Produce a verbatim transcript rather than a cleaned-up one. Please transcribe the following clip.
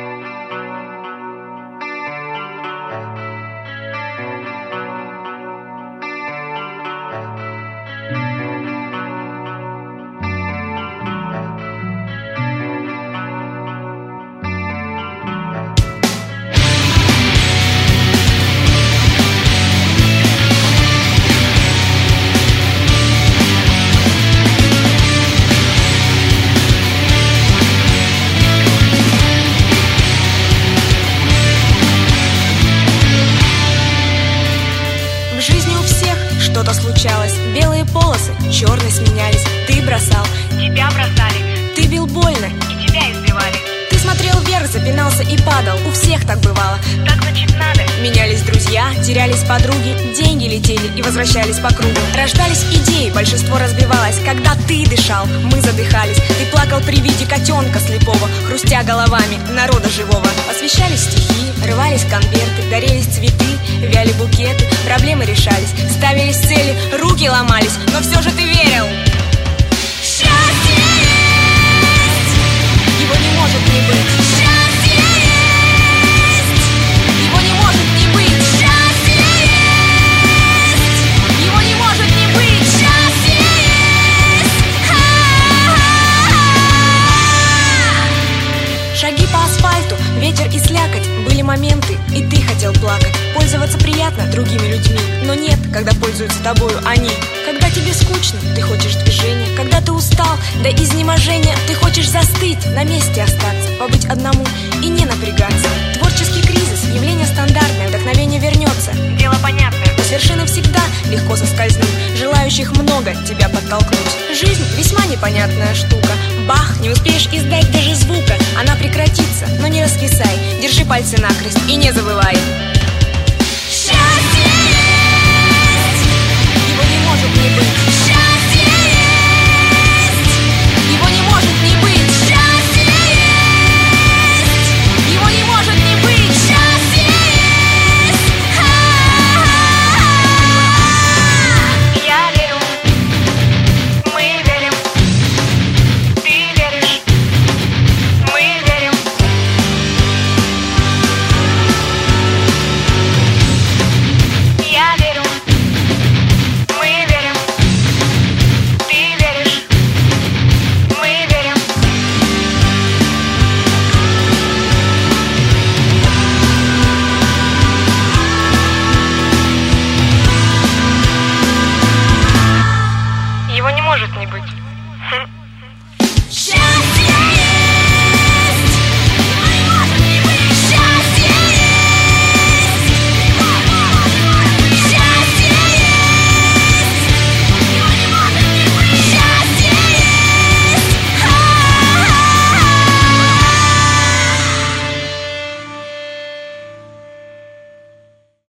Что-то случалось, белые полосы черные сменялись. Ты бросал, тебя бросали, ты бил больно, и тебя избивали. Ты смотрел вверх, запинался и падал. У всех так бывало. Так значит надо. Менялись друзья, терялись подруги, деньги летели и возвращались по кругу. Рождались идеи, большинство разбивалось. Когда ты дышал, мы задыхались. Ты плакал при виде котенка слепого, хрустя головами народа живого. Освещались стихи, рвались конверты, горелись цветы, вяли букеты. Проблемы решались, ставились цели, руки ломались, но все же ты верил. Счастье есть! Его не может не быть. Счастье есть! Его не может не быть. Счастье есть! Его не может не быть. Счастье есть! Ха-ха-ха! Шаги по асфальту, ветер и слякоть. Были моменты, и ты хотел плакать. Пользоваться приятно другими людьми, но нет, когда пользуются тобою они. Когда тебе скучно, ты хочешь движения. Когда ты устал до изнеможения, ты хочешь застыть, на месте остаться, побыть одному и не напрягаться. Творческий кризис, явление стандартное, вдохновение вернется. Дело понятное. Но с вершины всегда легко соскользнуть, желающих много тебя подтолкнуть. Жизнь весьма непонятная штука. Бах, не успеешь издать даже звука. Она прекратится, но не раскисай. Держи пальцы накрест и не забывай.